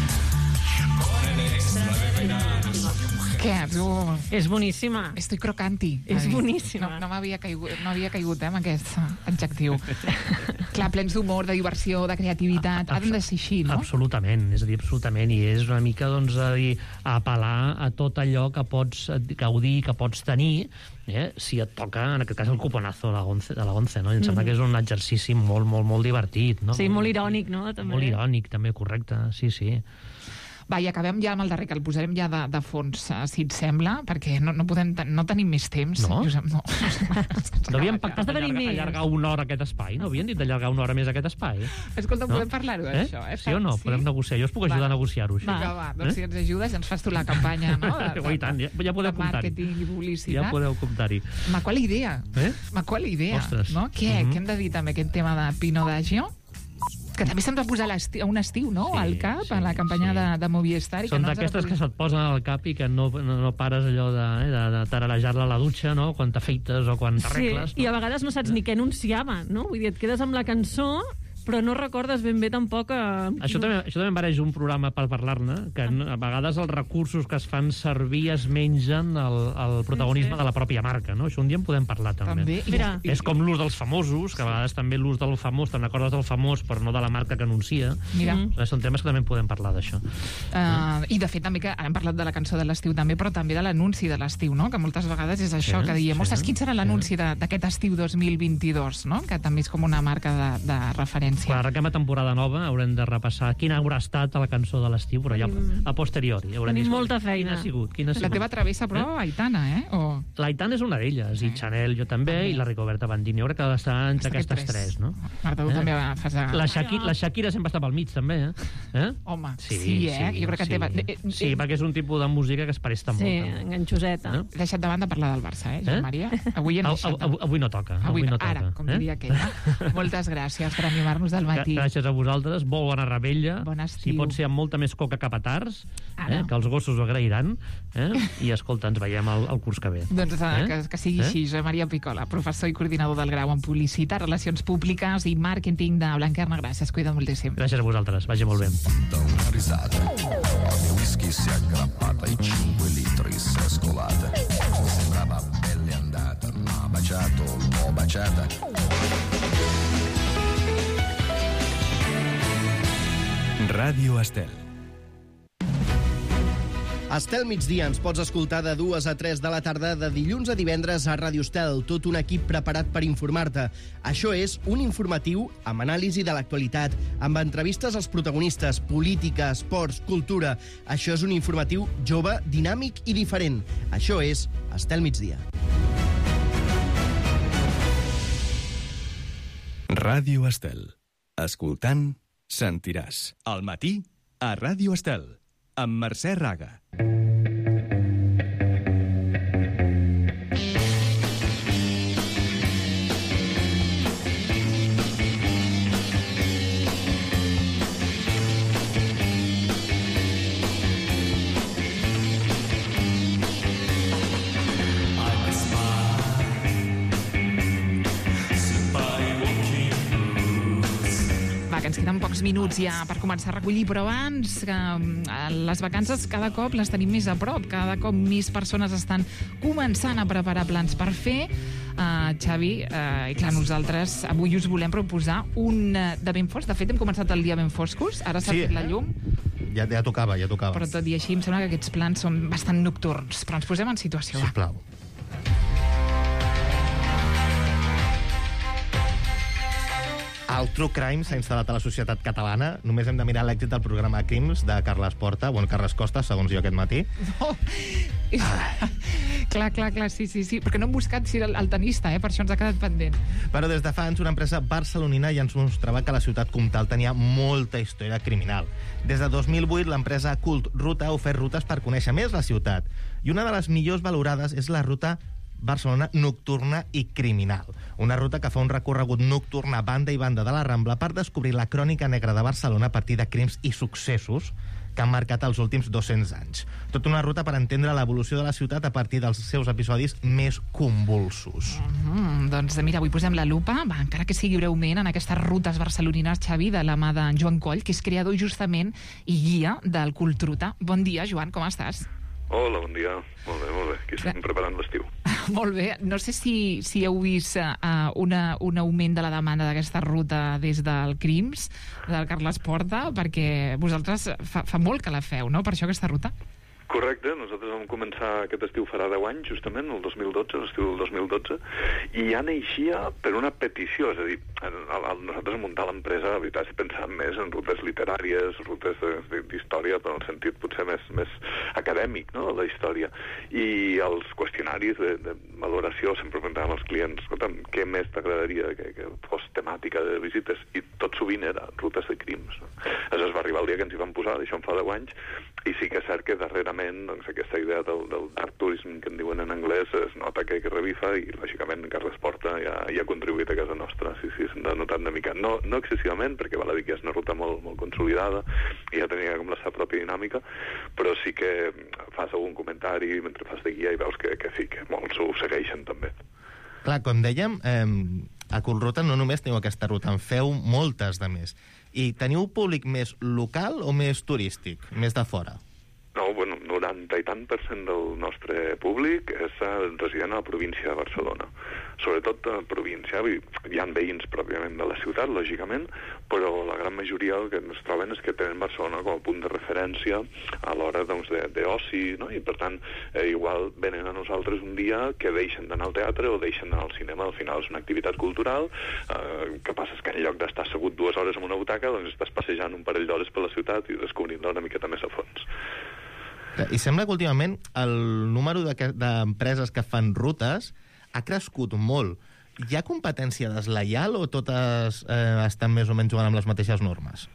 con el extra de verano, soy un Què? Tu... És boníssima. Estoy crocanti. És Ai, boníssima. No, no m'havia caigut, no havia caigut eh, amb aquest adjectiu. Clar, plens d'humor, de diversió, de creativitat. Ha de ser així, no? Absolutament, és a dir, absolutament. I és una mica, doncs, a dir, a apel·lar a tot allò que pots gaudir, que pots tenir, eh, si et toca, en aquest cas, el cuponazo de la once, de la once, no? I em mm. sembla que és un exercici molt, molt, molt divertit, no? Sí, molt irònic, no? També. Molt irònic, també, correcte, sí, sí. Va, i acabem ja amb el darrer, que el posarem ja de, de fons, eh, si et sembla, perquè no, no, podem, no tenim més temps. No? Josep, no. No havíem pactat Has de venir allargar, més. allargar una hora aquest espai? No havien dit d'allargar una hora més aquest espai? Escolta, No? podem parlar-ho, Eh? això? Eh? Sí o no? Sí? Podem negociar. Jo us puc ajudar Va. a negociar-ho, això. Vinga, va, doncs Eh? si ens ajudes ens fas tu la campanya, no? De, Oh, i tant, ja, ja podeu de comptar-hi. màrqueting i publicitat. Ja podeu comptar-hi. Ma, qual idea? Eh? Ma, qual idea? Ostres. No? Què? Mhm. Què hem de dir també aquest tema de Pino D'Agio? Que també se'ns va posar l'estiu, un estiu, no?, Sí, al cap, sí, a la campanya sí. de, de Movistar. I Són que no ens d'aquestes la que se't posen al cap i que no, no, no pares allò de, eh, de, de tararejar-la a la dutxa, no?, quan t'afeites o quan t'arregles. Sí, i a vegades no saps ni què anunciava, no? Vull dir, et quedes amb la cançó, però no recordes ben bé tampoc... Eh... Això també, això també em mereix un programa per parlar-ne, que a vegades els recursos que es fan servir es mengen el, el protagonisme sí, sí. de la pròpia marca, no? Això un dia en podem parlar, també. També. Mira. És com l'ús dels famosos, que a vegades també l'ús del famós, te'n recordes del famós, però no de la marca que anuncia. Mira. Mm. Són temes que també en podem parlar, d'això. Uh, I, de fet, també que hem parlat de la cançó de l'estiu també, però també de l'anunci de l'estiu, no?, que moltes vegades és això, Sí, que diem, sí, ostres, quin serà l'anunci sí. d'aquest estiu dos mil vint-i-dos, no?, que també és com una marca de, de referència. Quan arrenquem a temporada nova haurem de repassar quina haurà estat a la cançó de l'estiu, però ja a posteriori. Haurem Tenim vist molta feina. Quina ha sigut, quina ha sigut. La teva travessa, però, eh? Aitana, eh? O... L'Aitana és una d'elles, i Chanel jo també, i la Rigoberta Bandini. Jo crec que ha d'estar entre aquestes tres. tres, no? Marta, tu Eh? també fas... A... La, Shaki, la Shakira sempre està pel mig, també, eh? eh? Home, sí, sí, eh? Jo crec que sí. té... Eh, eh, Sí, perquè és un tipus de música que es presta Sí, molt. també. enganxoseta. Eh? He deixat de banda parlar del Barça, eh, Joan Eh? Maria? Avui hem Av- deixat... av- Avui no toca. Avui, Avui no toca. ara, com eh? diria aquella. Moltes gràcies per animar-nos del matí. Gràcies a vosaltres, molt bona rebella. Bon estiu. Si pot ser amb molta més coca cap a tards, Ara. eh, que els gossos ho agrairan. Eh? I escolta, ens veiem el, el curs que ve. Doncs eh? Eh? que, que sigui Eh? així. Joan Maria Picola, professor i coordinador del grau en Publicitat, Relacions Públiques i Màrqueting de Blanquerna. Gràcies, cuida moltíssim. Gràcies a vosaltres, vagi molt bé. Una risata, il whisky si è aggrappata e cinque litri si è scolata. Sembrava pelle andata, ma baciato, l'ho baciata. Ràdio Estel. Estel migdia ens pots escoltar de dues a tres de la tarda de dilluns a divendres a Ràdio Estel, tot un equip preparat per informar-te. Això és un informatiu amb anàlisi de l'actualitat, amb entrevistes als protagonistes, política, esports, cultura. Això és un informatiu jove, dinàmic i diferent. Això és Estel migdia. Ràdio Estel. Escoltant, sentiràs. Al matí, a Ràdio Estel, amb Mercè Raga. Va, que ens queden pocs minuts ja per començar a recollir, però abans que eh, les vacances cada cop les tenim més a prop, cada cop més persones estan començant a preparar plans per fer. Uh, Xavi, uh, i clar, nosaltres avui us volem proposar un uh, de ben fosc. De fet, hem començat el dia ben foscos, ara s'ha Sí. fet la llum, Ja, ja tocava, ja tocava. però tot i així em sembla que aquests plans són bastant nocturns. Però ens posem en situació. va. Sisplau. El True Crime s'ha instal·lat a la societat catalana. Només hem de mirar l'èxit del programa Crims de Carles Porta, bueno, Carles Costa, segons jo aquest matí. No. clar, clar, clar, sí, sí, sí. Perquè no hem buscat si era el, el tenista, eh? Per això ens ha quedat pendent. Però des de fa anys una empresa barcelonina ja ens mostrava que la ciutat comtal tenia molta història criminal. Des de dos mil vuit l'empresa Cult Ruta ha ofert rutes per conèixer més la ciutat. I una de les millors valorades és la ruta Barcelona nocturna i criminal. Una ruta que fa un recorregut nocturn a banda i banda de la Rambla per descobrir la crònica negra de Barcelona a partir de crims i successos que han marcat els últims dos-cents anys. Tota una ruta per entendre l'evolució de la ciutat a partir dels seus episodis més convulsos. Mm, doncs mira, avui posem la lupa, va, encara que sigui breument, en aquestes rutes barcelonines, Xavi, de la mà de Joan Coll, que és creador justament i guia del Cult Ruta. Bon dia, Joan, com estàs? Hola, bon dia. Molt bé, molt bé. Aquí estem preparant l'estiu. Molt bé. No sé si, si heu vist uh, una, un augment de la demanda d'aquesta ruta des del Crims, del Carles Porta, perquè vosaltres fa, fa molt que la feu, no?, per això aquesta ruta? Correcte, nosaltres vam començar aquest estiu farà deu anys, justament, el dos mil dotze, l'estiu del dos mil dotze, i ja naixia per una petició, és a dir, el, el, nosaltres muntar l'empresa, la veritat, si pensàvem més en rutes literàries, rutes d'història, però en el sentit potser més, més acadèmic, no?, de la història, i els qüestionaris de, de valoració sempre preguntàvem als clients, escolta'm, què més t'agradaria que, que fos temàtica de visites? I tot sovint era rutes de crims. No? Aleshores va arribar el dia que ens hi vam posar, d'això en fa deu anys, I sí que és cert que darrerament doncs, aquesta idea del, del dark tourism que en diuen en anglès es nota que, que revifa i lògicament Carles Porta ja, ja ha contribuït a casa nostra, sí, sí, s'ha notat una mica. No, no excessivament, perquè val a dir que és una ruta molt, molt consolidada i ja tenia com la seva pròpia dinàmica, però sí que fas algun comentari mentre fas de guia i veus que, que sí, que molts ho segueixen també. Clar, com dèiem, eh, a Coolruta no només teniu aquesta ruta, en feu moltes de més. I teniu públic més local o més turístic, més de fora? No, bueno, noranta i tant per cent del nostre públic és resident a la província de Barcelona. Sobretot a la província. Hi ha veïns pròpiament de la ciutat, lògicament, però la gran majoria el que ens troben és que tenen Barcelona com a punt de referència a l'hora doncs, d'oci, no? I per tant, eh, igual venen a nosaltres un dia que deixen d'anar al teatre o deixen d'anar al cinema. Al final és una activitat cultural, eh, que passa és que en lloc d'estar assegut dues hores en una butaca, doncs estàs passejant un parell d'hores per la ciutat i descobrint-la una miqueta més a fons. I sembla que últimament el número d'empreses que fan rutes ha crescut molt. Hi ha competència deslleial o totes eh, estan més o menys jugant amb les mateixes normes?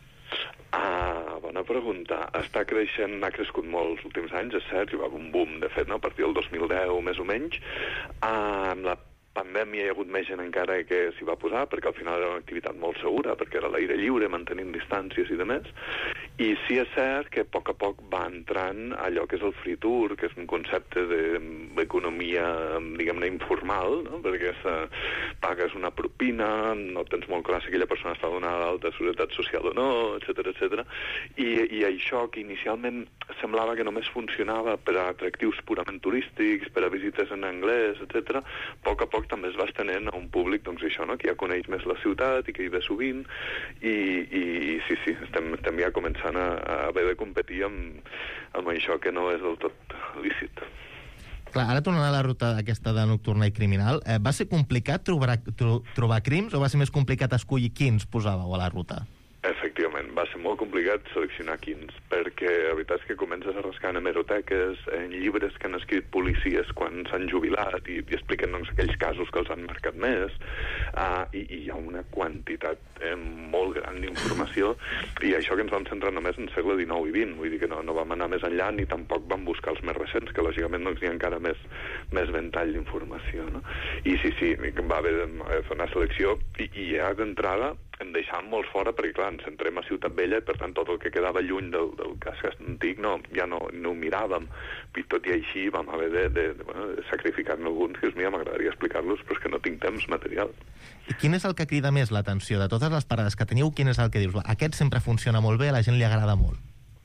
Ah, bona pregunta. Està creixent, ha crescut molt els últims anys, és cert, hi va haver un boom, de fet, no? A partir del dos mil deu, més o menys. Ah, amb la pandèmia hi ha hagut més gent encara que s'hi va posar, perquè al final era una activitat molt segura, perquè era a l'aire lliure, mantenint distàncies i de més. I sí és cert que a poc a poc va entrant allò que és el free tour, que és un concepte d'economia, diguem-ne, informal, no? Perquè se pagues una propina, no tens molt clar si aquella persona està donada d'alta seguretat social o no, etcètera, etcètera. I, I això que inicialment semblava que només funcionava per a atractius purament turístics, per a visites en anglès, etcètera, a poc a poc també es va estenent a un públic, doncs això, no? Que ja coneix més la ciutat i que hi ve sovint, i, i sí, sí, estem, estem ja començant a, a haver de competir amb, amb això que no és del tot lícit. Clar, ara tornant a la ruta aquesta de nocturna i criminal, eh, va ser complicat trobar, tro, trobar crims o va ser més complicat escollir quins posàveu a la ruta? Efectivament, va ser molt complicat seleccionar quins, perquè la veritat és que comences a rascar en hemeroteques, en llibres que han escrit policies quan s'han jubilat i, i expliquen doncs, aquells casos que els han marcat més, uh, i, i hi ha una quantitat eh, molt gran d'informació, i això que ens vam centrar només en segle dinou i vint, vull dir que no, no vam anar més enllà ni tampoc vam buscar els més recents, que lògicament doncs, hi ha encara més, més ventall d'informació, no? I sí, sí, va haver de fer una selecció, i, i ja d'entrada em deixàvem molt fora perquè, clar, ens centrem a Ciutat Vella i, per tant, tot el que quedava lluny del, del casc antic no, ja no, no ho miràvem. I tot i així vam haver de, de, de, bueno, de sacrificar-ne alguns que, mira, m'agradaria explicar-los, però és que no tinc temps material. I quin és el que crida més l'atenció? De totes les parades que teniu, quin és el que dius? Aquest sempre funciona molt bé, a la gent li agrada molt.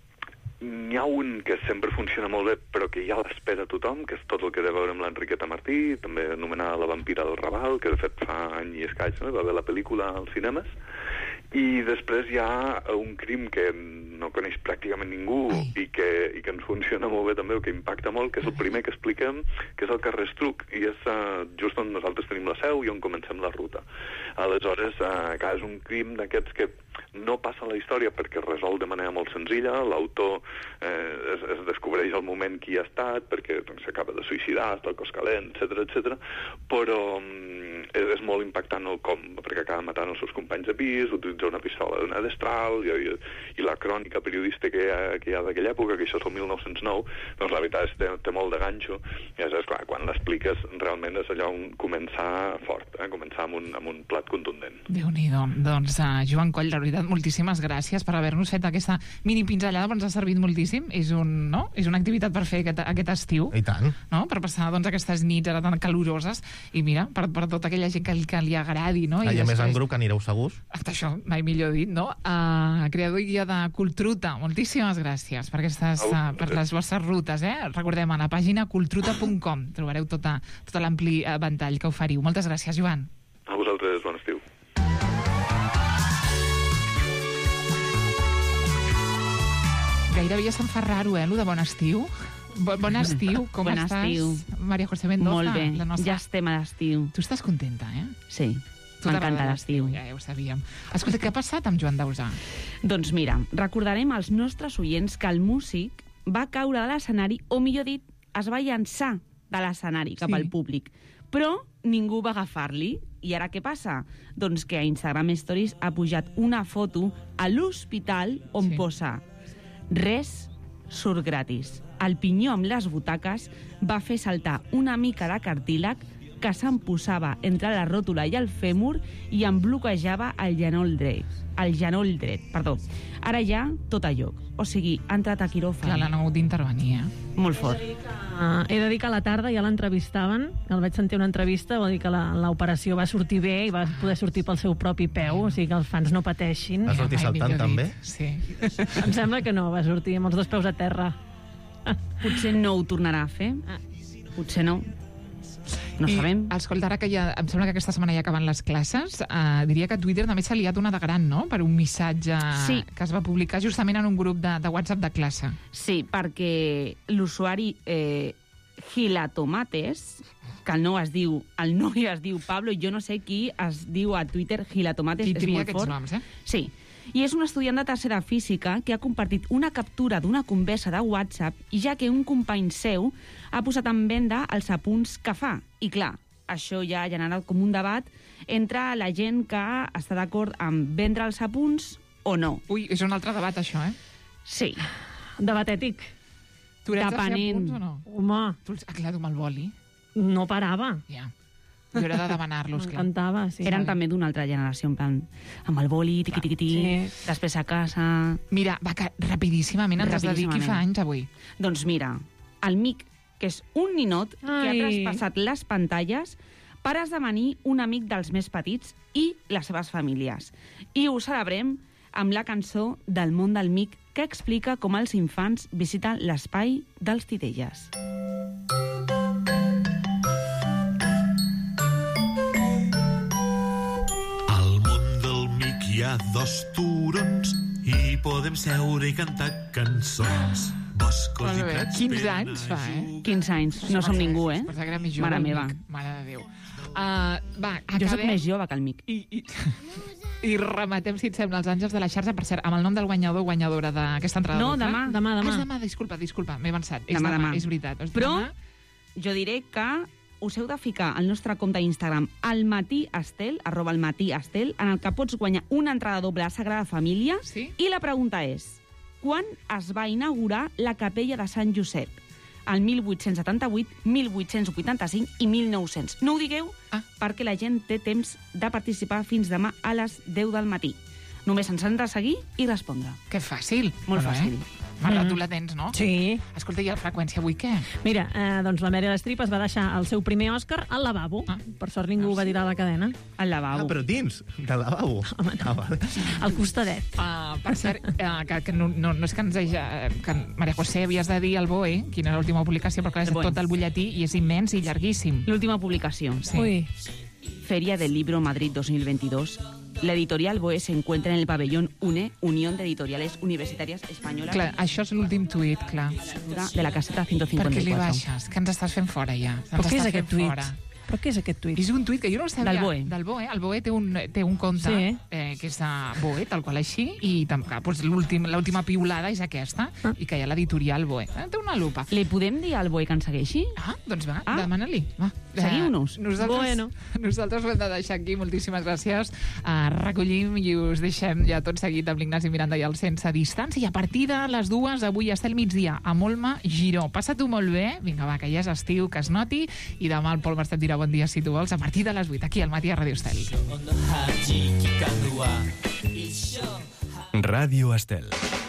N'hi ha un que sempre funciona molt bé, però que ja l'espera tothom, que és tot el que té a veure amb l'Enriqueta Martí, també anomenada La vampira del Raval, que de fet fa any i escaig, no? Va haver la pel·lícula als cinemes. I després hi ha un crim que no coneix pràcticament ningú i que, i que ens funciona molt bé també, o que impacta molt, que és el primer que expliquem, que és el carrer Estruc, i és uh, just on nosaltres tenim la seu i on comencem la ruta. Aleshores, uh, clar, és un crim d'aquests que no passa a la història perquè es resol de manera molt senzilla, l'autor eh, es, es descobreix al moment qui ha estat, perquè doncs, s'acaba de suïcidar, està al cos calent, etcètera, etcètera, però mm, és, és molt impactant el com, perquè acaba matant els seus companys de pis, utilitza una pistola d'una destral, i, i, i la crònica periodista que hi ha, que hi ha d'aquella època, que això és el mil nou-cents nou, doncs la veritat és que té, té molt de ganxo, i és clar, quan l'expliques realment és allò un començar fort, eh? Començar amb un, amb un plat contundent. Déu-n'hi-do. Doncs, uh, Joan Coll, la veritat, moltíssimes gràcies per haver-nos fet aquesta mini pinzellada, però ens ha servit moltíssim. És, un, no? És una activitat per fer aquest, aquest estiu. I tant. No? Per passar doncs, aquestes nits ara tan caloroses i mira, per, per tota aquella gent que, que li agradi. No? I, I a després... més en grup que anireu segurs. Hasta això, mai millor dit, no? Uh, creador i guia de Cooltruta, moltíssimes gràcies per, aquestes, uh, per les vostres rutes. Eh? Recordem, a la pàgina cooltruta punt com trobareu tota, tota l'ampli uh, ventall que oferiu. Moltes gràcies, Joan. A vosaltres, bon estiu. Gairebé ja se'm fa raro, eh, allò de bon estiu. Bon, bon estiu, com bon estàs? Estiu. Maria José Mendoza. Molt bé, la nostra... ja estem a l'estiu. Tu estàs contenta, eh? Sí, m'encanta l'estiu. Ja, ja ho sabíem. Escolta, què ha passat amb Joan Dausà? Doncs mira, recordarem als nostres oients que el músic va caure de l'escenari, o millor dit, es va llançar de l'escenari cap Sí. al públic. Però ningú va agafar-li. I ara què passa? Doncs que a Instagram Stories ha pujat una foto a l'hospital on Sí. posa res surt gratis. El pinyó amb les butaques va fer saltar una mica de cartílag que se'n posava entre la ròtula i el fèmur i em bloquejava el genoll dret. El genoll dret, perdó. Ara ja, tot a lloc. O sigui, ha entrat a quiròfan. Clar, l'han hagut d'intervenir, eh? Molt fort. Uh, he de dir que a la tarda ja l'entrevistaven, el vaig sentir una entrevista, vol dir que la- l'operació va sortir bé i va poder sortir pel seu propi peu, o sigui que els fans no pateixin. Va sortir saltant també? Sí. Em sembla que no, va sortir amb els dos peus a terra. Potser no ho tornarà a fer. Potser no. No I, sabem. Escolta, ara que ja, em sembla que aquesta setmana ja acaben les classes, eh, diria que Twitter també s'ha liat una de gran, no?, per un missatge Sí. que es va publicar justament en un grup de, de WhatsApp de classe. Sí, perquè l'usuari eh, Gilatomates, que el nou es diu, el nou es diu Pablo, i jo no sé qui es diu a Twitter Gilatomates, Qui és tria molt aquests fort. noms, eh? Sí, i és un estudiant de tercera física que ha compartit una captura d'una conversa de WhatsApp, i ja que un company seu ha posat en venda els apunts que fa. I clar, això ja ha generat com un debat entre la gent que està d'acord amb vendre els apunts o no. Ui, és un altre debat, això, eh? Sí. Debat ètic. Tu ets de fer Depenent. apunts o no? Home, Tu, els- ah, clar, tu amb el boli. no parava. Ja. Jo era de demanar-los, clar. M'encantava, sí. Eren també d'una altra generació, en plan, amb el boli, tiqui-tiqui-tiqui, Sí. després a casa... Mira, va, que rapidíssimament ens has de dir qui fa anys avui. Doncs mira, el Mic, que és un ninot que ha Ai. traspassat les pantalles per esdevenir un amic dels més petits i les seves famílies. I ho celebrem amb la cançó del món del Mic, que explica com els infants visiten l'espai dels titelles. Al món del mic hi ha dos turons i podem seure i cantar cançons. Boscos Molt i bé. prats quinze per anys fa, eh? quinze anys. No som ningú, eh? Pensava que era més jove. Mare el meva. Mic. Mare de Déu. Uh, va, acabem... Jo soc més jove que el Mic. I, i, I rematem, si et sembla, els àngels de la xarxa, per cert, amb el nom del guanyador o guanyadora d'aquesta entrada. No, doble. demà. Demà, demà. Ah, és demà, disculpa, disculpa, m'he avançat. És Demà, demà, demà. és veritat. És Però demà. jo diré que us heu de ficar al nostre compte d'Instagram almatí.estel, arroba almatí.estel, en el que pots guanyar una entrada doble a Sagrada Família. Sí? I la pregunta és, quan es va inaugurar la capella de Sant Josep? El mil vuit-cents setanta-vuit, mil vuit-cents vuitanta-cinc i mil nou-cents. No ho digueu ah. perquè la gent té temps de participar fins demà a les deu del matí. Només ens han de seguir i respondre. Que fàcil. Molt Bueno, fàcil. Eh? Marta, tu la tens, no? Sí. Escolta, i el Freqüència avui què? Mira, eh, doncs la Meryl Streep es va deixar el seu primer Òscar al lavabo. Ah. Per sort ningú ho va tirar a la cadena. Al lavabo. Ah, però dins del lavabo. Home, no. Ah, vale. Al costadet. Uh, per cert, uh, que, que no, no, no és que ens hagi... Que, Maria José, havies de dir al B O E quina era l'última publicació, perquè és tot el butlletí i és immens i llarguíssim. L'última publicació. Sí. Ui. Feria del Libro Madrid dos mil veintidós. La editorial B O E se encuentra en el pabellón UNE, Unión de Editoriales Universitarias Españolas. Clar, això és l'últim tuit, clar. De la caseta ciento Per cincuenta què y li cuatro. baixes? Que ens estàs fent fora, ja. Ens Però què és estàs aquest fent tuit? fora. Però què és aquest tuit? És un tuit que jo no el sabia. Del B O E. Del B O E. El B O E té un, té un compte Sí. eh, que és de B O E, tal qual així, i tam- clar, doncs l'últim- l'última piulada és aquesta, Ah. i que hi ha l'editorial B O E. Eh, té una lupa. Li podem dir al B O E que ens segueixi? Ah, doncs va, Ah. demana-li. Va. Seguiu-nos. Eh, Nosaltres, Bueno. nosaltres ho hem de deixar aquí. Moltíssimes gràcies. Uh, recollim i us deixem ja tot seguit amb l'Ignasi Miranda i el Sense Distància. I a partir de les dues, avui està el migdia a Molma, Giró. Passa-t'ho molt bé. Vinga, va, que ja és estiu, que es noti. I demà el Pol Mastet dirà bon dia si tu vols, a partir de les vuit, aquí al matí a Ràdio Estel. Ràdio Estel.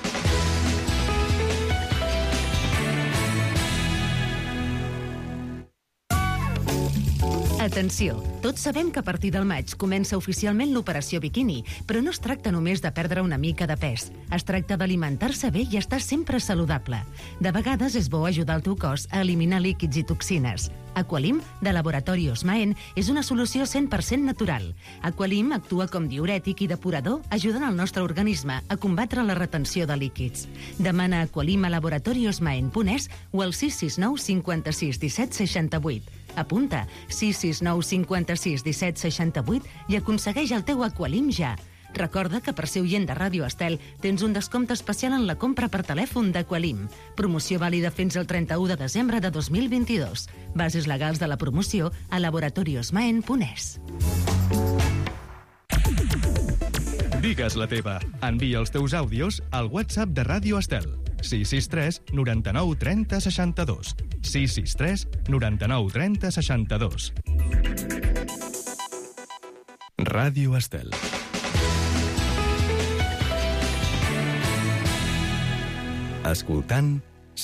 Atenció, tots sabem que a partir del maig comença oficialment l'operació biquini, però no es tracta només de perdre una mica de pes. Es tracta d'alimentar-se bé i estar sempre saludable. De vegades és bo ajudar el teu cos a eliminar líquids i toxines. Aqualim, de Laboratori Osmaen, és una solució cent per cent natural. Aqualim actua com diürètic i depurador, ajudant el nostre organisme a combatre la retenció de líquids. Demana Aqualim a laboratori osmaen punt es o al sis sis nou cinquanta-sis disset seixanta-vuit. Apunta sis sis nou cinquanta-sis disset seixanta-vuit i aconsegueix el teu Aqualim ja. Recorda que per ser oient de Ràdio Estel tens un descompte especial en la compra per telèfon d'Aqualim. Promoció vàlida fins al trenta-u de desembre de dos mil vint-i-dos. Bases legals de la promoció a laboratori osmaen punt es. Digues la teva. Envia els teus àudios al WhatsApp de Ràdio Estel. sis sis tres noranta-nou trenta seixanta-dos. sis sis tres noranta-nou trenta seixanta-dos. Ràdio Estel. Escoltant